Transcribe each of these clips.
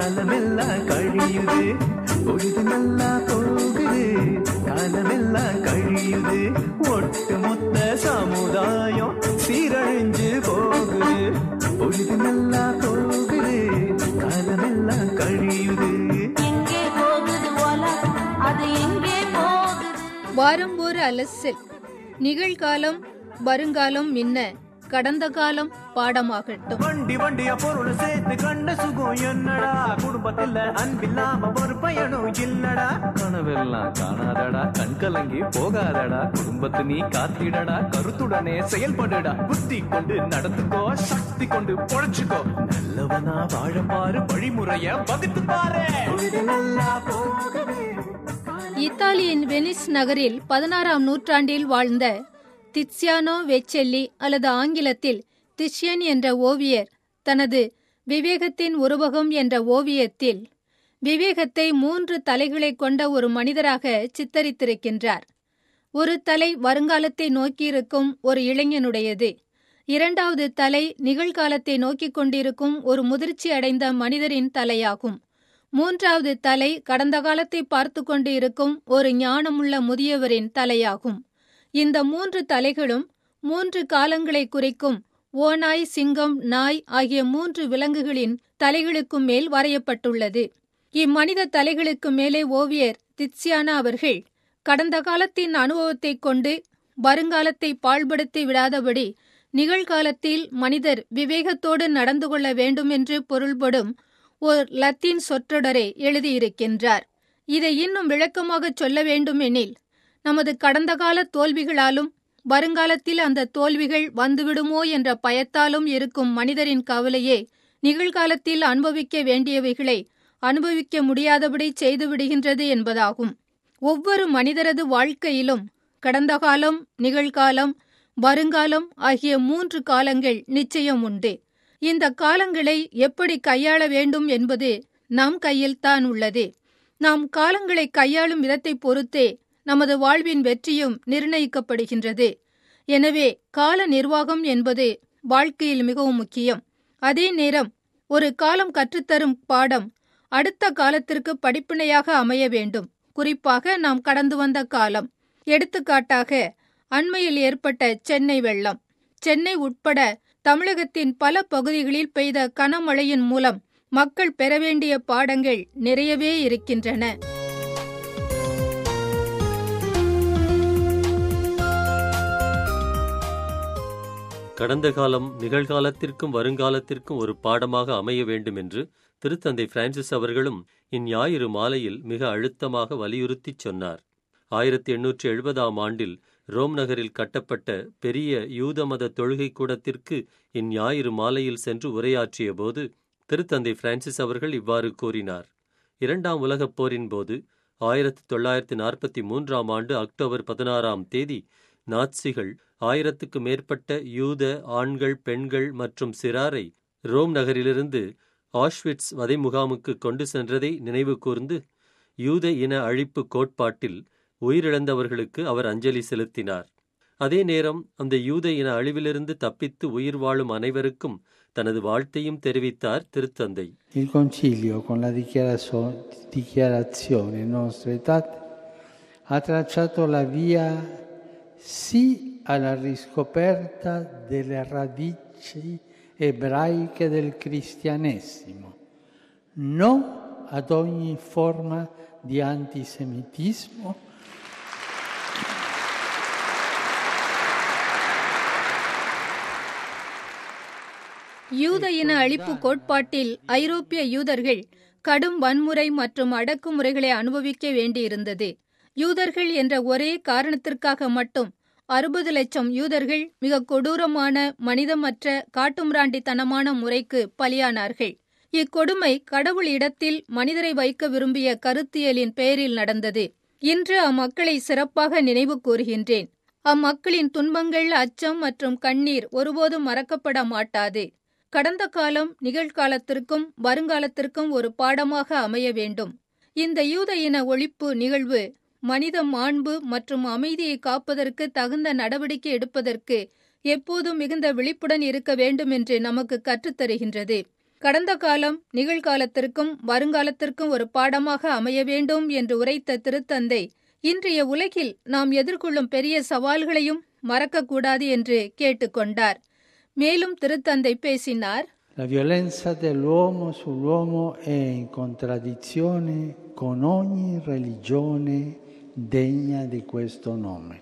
காலமெல்லாம் கழியுது, பொழுது நல்லா போகுது, காலமெல்லாம் கழியுது, ஒட்டு மொத்த சமுதாயம் சீரழிஞ்சு போகுது, பொழுது நல்லா போகுது, காலமெல்லாம் கழியுது. எங்கே போகுது உலகம், அது எங்கே போகுது? வாரம் ஒரு அலசில் நிகழ்காலம் வருங்காலம் மின்ன கடந்த காலம் பாடமாகட்டும். வண்டி வண்டியா பொருள் சேர்த்து கண்ட சுகம் என்னடா, குடும்பத்தில் அன்பில்லாம ஒரு பயனும் இல்லடா, கனவெல்லாம் காணாதடா, கண் கலங்கி போகாதடா, குடும்பத்தை நீ காத்திடடா, கருத்துடனே செயல்படுடா, புத்தி கொண்டு நடந்துக்கோ, சக்தி கொண்டு பொழைச்சுக்கோ, நல்லவனா வாழ பாரு, வழிமுறைய வகுத்து பாரு. இத்தாலியின் வெனிஸ் நகரில் 16ஆம் நூற்றாண்டில் வாழ்ந்த தித்சியானோ வெச்செல்லி அல்லது ஆங்கிலத்தில் திஷ்யன் என்ற ஓவியர் தனது விவேகத்தின் உருவகம் என்ற ஓவியத்தில் விவேகத்தை 3 தலைகளை கொண்ட ஒரு மனிதராக சித்தரித்திருக்கின்றார். ஒரு தலை வருங்காலத்தை நோக்கியிருக்கும் ஒரு இளைஞனுடையது, 2வது தலை நிகழ்காலத்தை நோக்கிக் கொண்டிருக்கும் ஒரு முதிர்ச்சி அடைந்த மனிதரின் தலையாகும், 3வது தலை கடந்த காலத்தை பார்த்து கொண்டு இருக்கும் ஒரு ஞானமுள்ள முதியவரின் தலையாகும். இந்த 3 தலைகளும் 3 காலங்களை குறிக்கும் ஓநாய், சிங்கம், நாய் ஆகிய 3 விலங்குகளின் தலைகளுக்கும் மேல் வரையப்பட்டுள்ளது. இம்மனித தலைகளுக்கு மேலே ஓவியர் தித்சியானா அவர்கள் கடந்த காலத்தின் அனுபவத்தைக் கொண்டு வருங்காலத்தை பாழ்படுத்தி விடாதபடி நிகழ்காலத்தில் மனிதர் விவேகத்தோடு நடந்து கொள்ள வேண்டுமென்று பொருள்படும் ஓர் லத்தீன் சொற்றொடரை எழுதியிருக்கின்றார். இதை இன்னும் விளக்கமாகச் சொல்ல வேண்டுமெனில், நமது கடந்த கால தோல்விகளாலும் வருங்காலத்தில் அந்த தோல்விகள் வந்துவிடுமோ என்ற பயத்தாலும் இருக்கும் மனிதரின் கவலையே நிகழ்காலத்தில் அனுபவிக்க வேண்டியவைகளை அனுபவிக்க முடியாதபடி செய்துவிடுகின்றது என்பதாகும். ஒவ்வொரு மனிதரது வாழ்க்கையிலும் கடந்த காலம், நிகழ்காலம், வருங்காலம் ஆகிய 3 காலங்கள் நிச்சயம் உண்டு. இந்த காலங்களை எப்படி கையாள வேண்டும் என்பது நம் கையில்தான் உள்ளது. நாம் காலங்களை கையாளும் விதத்தை பொறுத்தே நமது வாழ்வின் வெற்றியும் நிர்ணயிக்கப்படுகின்றது. எனவே கால நிர்வாகம் என்பது வாழ்க்கையில் மிகவும் முக்கியம். அதே நேரம் ஒரு காலம் கற்றுத்தரும் பாடம் அடுத்த காலத்திற்கு படிப்பினையாக அமைய வேண்டும். குறிப்பாக நாம் கடந்து வந்த காலம். எடுத்துக்காட்டாக அண்மையில் ஏற்பட்ட சென்னை வெள்ளம். சென்னை உட்பட தமிழகத்தின் பல பகுதிகளில் பெய்த கனமழையின் மூலம் மக்கள் பெற வேண்டிய பாடங்கள் நிறையவே இருக்கின்றன. கடந்த காலம் நிகழ்காலத்திற்கும் வருங்காலத்திற்கும் ஒரு பாடமாக அமைய வேண்டும் என்று திருத்தந்தை பிரான்சிஸ் அவர்களும் இந்ஞாயிறு மாலையில் மிக அழுத்தமாக வலியுறுத்திச் சொன்னார். 1870ஆம் ஆண்டில் ரோம் நகரில் கட்டப்பட்ட பெரிய யூத மத தொழுகை கூடத்திற்கு இந்ஞாயிறு மாலையில் சென்று உரையாற்றிய போது திருத்தந்தை பிரான்சிஸ் அவர்கள் இவ்வாறு கூறினார். 2ஆம் உலகப் போரின் போது 1943ஆம் ஆண்டு அக்டோபர் 16ஆம் தேதி நாட்சிகள் 1000க்கு மேற்பட்ட யூத ஆண்கள், பெண்கள் மற்றும் சிறாரை ரோம் நகரிலிருந்து ஆஷ்விட்ஸ் வதை முகாமுக்கு கொண்டு சென்றதை நினைவு கூர்ந்து யூத இன அழிப்பு கோட்பாட்டில் உயிரிழந்தவர்களுக்கு அவர் அஞ்சலி செலுத்தினார். அதே நேரம் அந்த யூத இன அழிவிலிருந்து தப்பித்து உயிர் வாழும் அனைவருக்கும் தனது வாழ்த்தையும் தெரிவித்தார் திருத்தந்தை. Il concilio con la dichiarazione nostre date ha tracciato la via sì alla riscoperta delle radici ebraiche del cristianesimo, no ad ogni forma di antisemitismo, யூத இன அழிப்பு கோட்பாட்டில் ஐரோப்பிய யூதர்கள் கடும் வன்முறை மற்றும் அடக்குமுறைகளை அனுபவிக்க வேண்டியிருந்தது. யூதர்கள் என்ற ஒரே காரணத்திற்காக மட்டும் 60 லட்சம் யூதர்கள் மிக கொடூரமான, மனிதமற்ற, காட்டுமிராண்டித்தனமான முறைக்கு பலியானார்கள். இக்கொடுமை கடவுள் இடத்தில் மனிதரை வைக்க விரும்பிய கருத்தியலின் பெயரில் நடந்தது. இன்று அம்மக்களை சிறப்பாக நினைவு கூறுகின்றேன். அம்மக்களின் துன்பங்கள், அச்சம் மற்றும் கண்ணீர் ஒருபோதும் மறக்கப்பட மாட்டாது. கடந்த காலம் நிகழ்காலத்திற்கும் வருங்காலத்திற்கும் ஒரு பாடமாக அமைய வேண்டும். இந்த யூத இன ஒழிப்பு நிகழ்வு மனித மாண்பு மற்றும் அமைதியை காப்பதற்கு தகுந்த நடவடிக்கை எடுப்பதற்கு எப்போதும் மிகுந்த விழிப்புடன் இருக்க வேண்டும் என்று நமக்கு கற்றுத்தருகின்றது. கடந்த காலம் நிகழ்காலத்திற்கும் வருங்காலத்திற்கும் ஒரு பாடமாக அமைய வேண்டும் என்று உரைத்த திருத்தந்தை இன்றைய உலகில் நாம் எதிர்கொள்ளும் பெரிய சவால்களையும் மறக்கக்கூடாது என்று கேட்டுக்கொண்டார். மேலும் திருத்தந்தை பேசினார். La violenza dell'uomo sull'uomo è in contraddizione con ogni religione degna di questo nome.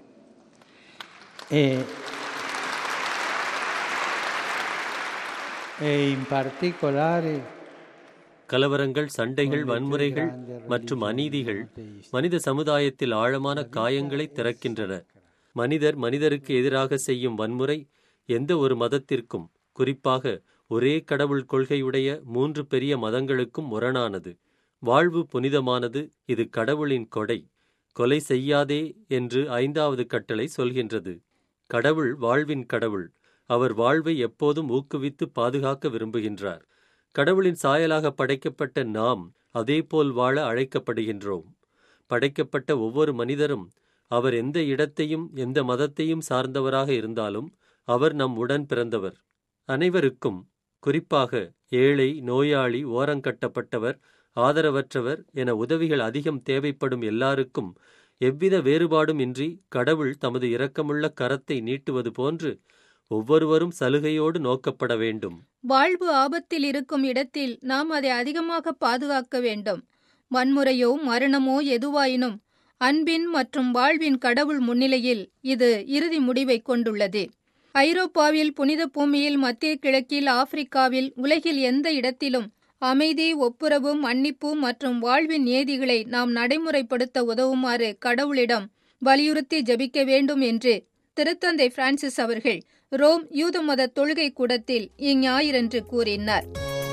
E in particolare கலவரங்கள், சண்டைகள், வன்முறைகள் மற்றும் அநீதிகள் மனித சமுதாயத்தில் ஆழமான காயங்களை திறக்கின்றன. மனிதர் மனிதருக்கு எதிராக செய்யும் வன்முறை எந்த ஒரு மதத்திற்கும், குறிப்பாக ஒரே கடவுள் கொள்கையுடைய 3 பெரிய மதங்களுக்கும் முரணானது. வாழ்வு புனிதமானது, இது கடவுளின் கொடை. கொலை செய்யாதே என்று 5வது கட்டளை சொல்கின்றது. கடவுள் வாழ்வின் கடவுள். அவர் வாழ்வை எப்போதும் ஊக்குவித்து பாதுகாக்க விரும்புகின்றார். கடவுளின் சாயலாக படைக்கப்பட்ட நாம் அதேபோல் வாழ அழைக்கப்படுகின்றோம். படைக்கப்பட்ட ஒவ்வொரு மனிதரும் அவர் எந்த இடத்தையும் எந்த மதத்தையும் சார்ந்தவராக இருந்தாலும் அவர் நம் உடன் பிறந்தவர். அனைவருக்கும், குறிப்பாக ஏழை, நோயாளி, ஓரங்கட்டப்பட்டவர், ஆதரவற்றவர் என உதவிகள் அதிகம் தேவைப்படும் எல்லாருக்கும் எவ்வித வேறுபாடும் இன்றி கடவுள் தமது இரக்கமுள்ள கரத்தை நீட்டுவது போன்று ஒவ்வொருவரும் சலுகையோடு நோக்கப்பட வேண்டும். வாழ்வு ஆபத்தில் இருக்கும் இடத்தில் நாம் அதை அதிகமாக பாதுகாக்க வேண்டும். வன்முறையோ மரணமோ எதுவாயினும் அன்பின் மற்றும் வாழ்வின் கடவுள் முன்னிலையில் இது இறுதி முடிவை கொண்டுள்ளது. ஐரோப்பாவில், புனித பூமியில், மத்திய கிழக்கில், ஆப்பிரிக்காவில், உலகில் எந்த இடத்திலும் அமைதி, ஒப்புரவு, மன்னிப்பு மற்றும் வாழ்வின் நீதிகளை நாம் நடைமுறைப்படுத்த உதவுமாறு கடவுளிடம் வலியுறுத்தி ஜெபிக்க வேண்டும் என்று திருத்தந்தை பிரான்சிஸ் அவர்கள் ரோம் யூத மத தொழுகை கூடத்தில் இஞ்ஞாயிறன்று கூறினார்.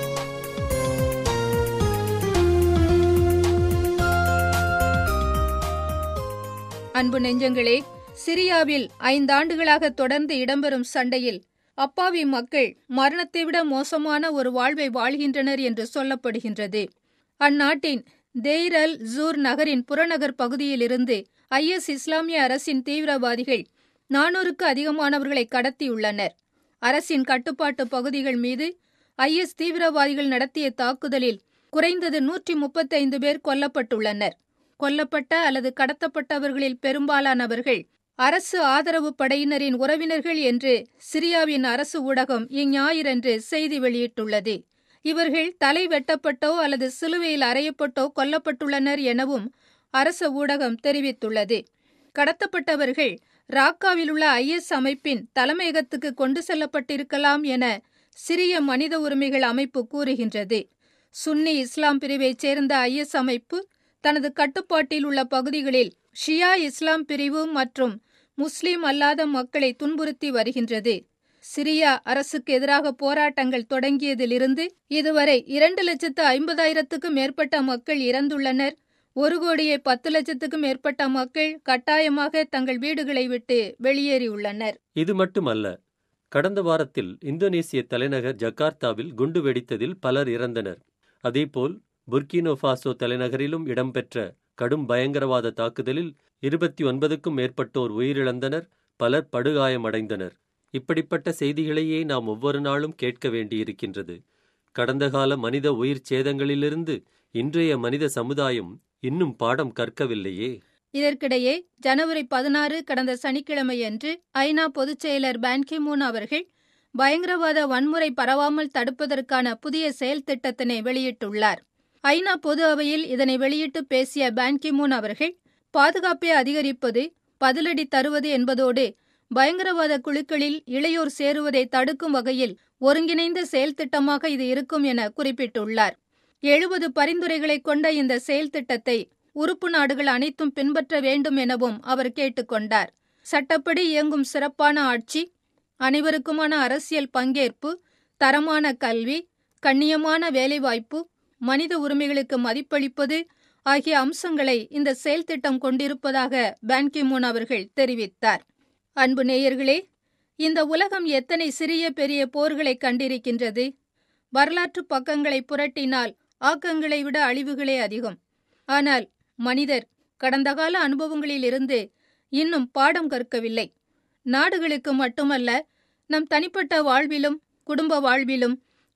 அன்பு நெஞ்சங்களே, சிரியாவில் 5 ஆண்டுகளாக தொடர்ந்து இடம்பெறும் சண்டையில் அப்பாவி மக்கள் மரணத்தை விட மோசமான ஒரு வாழ்வை வாழ்கின்றனர் என்று சொல்லப்படுகின்றது. அந்நாட்டின் தேர் அல் ஜூர் நகரின் புறநகர் பகுதியிலிருந்து IS இஸ்லாமிய அரசின் தீவிரவாதிகள் 400க்கு அதிகமானவர்களை கடத்தியுள்ளனர். அரசின் கட்டுப்பாட்டு பகுதிகள் மீது IS தீவிரவாதிகள் நடத்திய தாக்குதலில் குறைந்தது 135 பேர் கொல்லப்பட்டுள்ளனர். கொல்லப்பட்ட அல்லது கடத்தப்பட்டவர்களில் பெரும்பாலானவர்கள் அரசு ஆதரவு படையினரின் உறவினர்கள் என்று சிரியாவின் அரசு ஊடகம் இஞ்ஞாயிறன்று செய்தி வெளியிட்டுள்ளது. இவர்கள் தலை வெட்டப்பட்டோ அல்லது சிலுவையில் அறையப்பட்டோ கொல்லப்பட்டுள்ளனர் எனவும் அரச ஊடகம் தெரிவித்துள்ளது. கடத்தப்பட்டவர்கள் ராக்காவில் உள்ள IS அமைப்பின் தலைமையகத்துக்கு கொண்டு செல்லப்பட்டிருக்கலாம் என சிரிய மனித உரிமைகள் அமைப்பு கூறுகின்றது. சுன்னி இஸ்லாம் பிரிவைச் சேர்ந்த IS அமைப்பு தனது கட்டுப்பாட்டில் உள்ள பகுதிகளில் ஷியா இஸ்லாம் பிரிவு மற்றும் முஸ்லிம் அல்லாத மக்களை துன்புறுத்தி வருகின்றது. சிரியா அரசுக்கு எதிராக போராட்டங்கள் தொடங்கியதிலிருந்து இதுவரை 2,50,000க்கும் மேற்பட்ட மக்கள் இறந்துள்ளனர். 1,10,00,000க்கும் மேற்பட்ட மக்கள் கட்டாயமாக தங்கள் வீடுகளை விட்டு வெளியேறியுள்ளனர். இது மட்டுமல்ல, கடந்த வாரத்தில் இந்தோனேசிய தலைநகர் ஜகார்த்தாவில் குண்டு வெடித்ததில் பலர் இறந்தனர். அதேபோல் புர்கினோ ஃபாசோ தலைநகரிலும் இடம்பெற்ற கடும் பயங்கரவாத தாக்குதலில் 29க்கும் மேற்பட்டோர் உயிரிழந்தனர், பலர் படுகாயமடைந்தனர். இப்படிப்பட்ட செய்திகளையே நாம் ஒவ்வொரு நாளும் கேட்க வேண்டியிருக்கின்றது. கடந்த கால மனித உயிர் சேதங்களிலிருந்து இன்றைய மனித சமுதாயம் இன்னும் பாடம் கற்கவில்லையே. இதற்கிடையே ஜனவரி 16 கடந்த சனிக்கிழமையன்று ஐநா பொதுச் செயலர் பான் கி மூன் அவர்கள் பயங்கரவாத வன்முறை பரவாமல் தடுப்பதற்கான புதிய செயல் திட்டத்தினை வெளியிட்டுள்ளார். ஐநா பொது அவையில் இதனை வெளியிட்டு பேசிய பான் கி மூன் அவர்கள் பாதுகாப்பை அதிகரிப்பது, பதிலடி தருவது என்பதோடு பயங்கரவாத குழுக்களில் இளையோர் சேருவதை தடுக்கும் வகையில் ஒருங்கிணைந்த செயல் திட்டமாக இது இருக்கும் என குறிப்பிட்டுள்ளார். 70 பரிந்துரைகளை கொண்ட இந்த செயல் திட்டத்தை உறுப்பு நாடுகள் அனைத்தும் பின்பற்ற வேண்டும் எனவும் அவர் கேட்டுக்கொண்டார். சட்டப்படி இயங்கும் சிறப்பான ஆட்சி, அனைவருக்குமான அரசியல் பங்கேற்பு, தரமான கல்வி, கண்ணியமான வேலைவாய்ப்பு, மனித உரிமைகளுக்கு மதிப்பளிப்பது ஆகிய அம்சங்களை இந்த செயல் திட்டம் கொண்டிருப்பதாக பான் கி மூன் அவர்கள் தெரிவித்தார். அன்பு நேயர்களே, இந்த உலகம் எத்தனை சிறிய பெரிய போர்களை கண்டிருக்கின்றது. வரலாற்று பக்கங்களை புரட்டினால் ஆக்கங்களை விட அழிவுகளே அதிகம். ஆனால் மனிதர் கடந்த கால அனுபவங்களிலிருந்து இன்னும் பாடம் கற்கவில்லை. நாடுகளுக்கு மட்டுமல்ல, நம் தனிப்பட்ட வாழ்விலும் குடும்ப வாழ்விலும்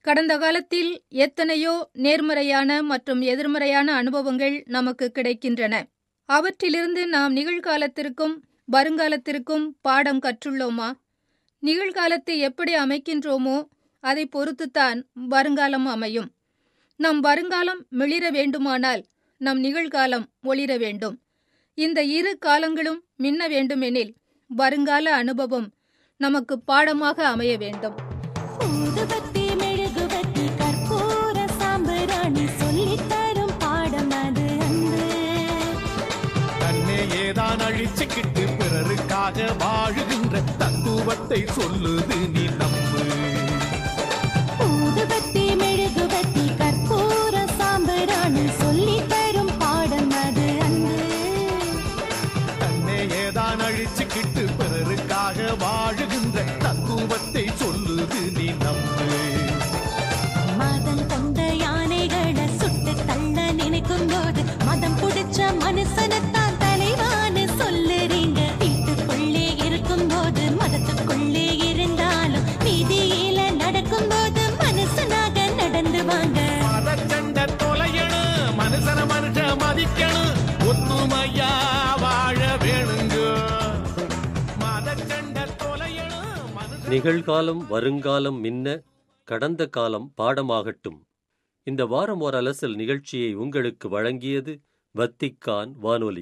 கடந்த காலத்தில் எத்தனையோ நேர்மறையான மற்றும் எதிர்மறையான அனுபவங்கள் நமக்கு கிடைக்கின்றன. அவற்றிலிருந்து நாம் நிகழ்காலத்திற்கும் வருங்காலத்திற்கும் பாடம் கற்றுள்ளோமா? நிகழ்காலத்தை எப்படி அமைக்கின்றோமோ அதை பொறுத்துத்தான் வருங்காலம் அமையும். நம் வருங்காலம் மிளிர வேண்டுமானால் நம் நிகழ்காலம் ஒளிர வேண்டும். இந்த இரு காலங்களும் மின்ன வேண்டுமெனில் வருங்கால அனுபவம் நமக்கு பாடமாக அமைய வேண்டும். ஊதுபத்தி மெழுகுபத்தி கற்பூர சாம்பிராணி சொல்லித் தரும் பாடம் அது அன்று. தன்னையேதான் அழிச்சுக்கிட்டு பிறருக்காக வாழுகின்ற தத்துவத்தை சொல்லுது நீ நம்பு. ஊதுபத்தி மெழுகுபத்தி கற்பூர சாம்பிராணி சொல்லித் தரும் பாடம் அது அன்று. தன்னையேதான் அழிச்சுக்கிட்டு பிறருக்காக வாழுகின்ற தத்துவத்தை சொல்லுது நீ நம்பு. மதம் கொண்ட யானைகளை சுட்டு தள்ள நினைக்கும் போது மதம் புடிச்ச மனுஷனத்தான் தலைவான்னு சொல்லுறீங்க. வீட்டுக்குள்ளே இருக்கும் போது மதத்துக்குள்ளே இருந்தாலும் வீதியில நடக்கும் போது மனுஷனாக நடந்து வாங்க. மதச்சண்டை தொலையணும், மனுஷன மனுஷ மதிக்கணும், ஒத்துமையா வாழ வேணுங்க. மதச்சண்டை தொலையணும், மனுஷ நிகழ்காலம் வருங்காலம் மின்ன, கடந்த காலம் பாடமாகட்டும். இந்த வாரம் ஓர் அலசல் நிகழ்ச்சியை உங்களுக்கு வழங்கியது வத்திக்கான் வானொலி.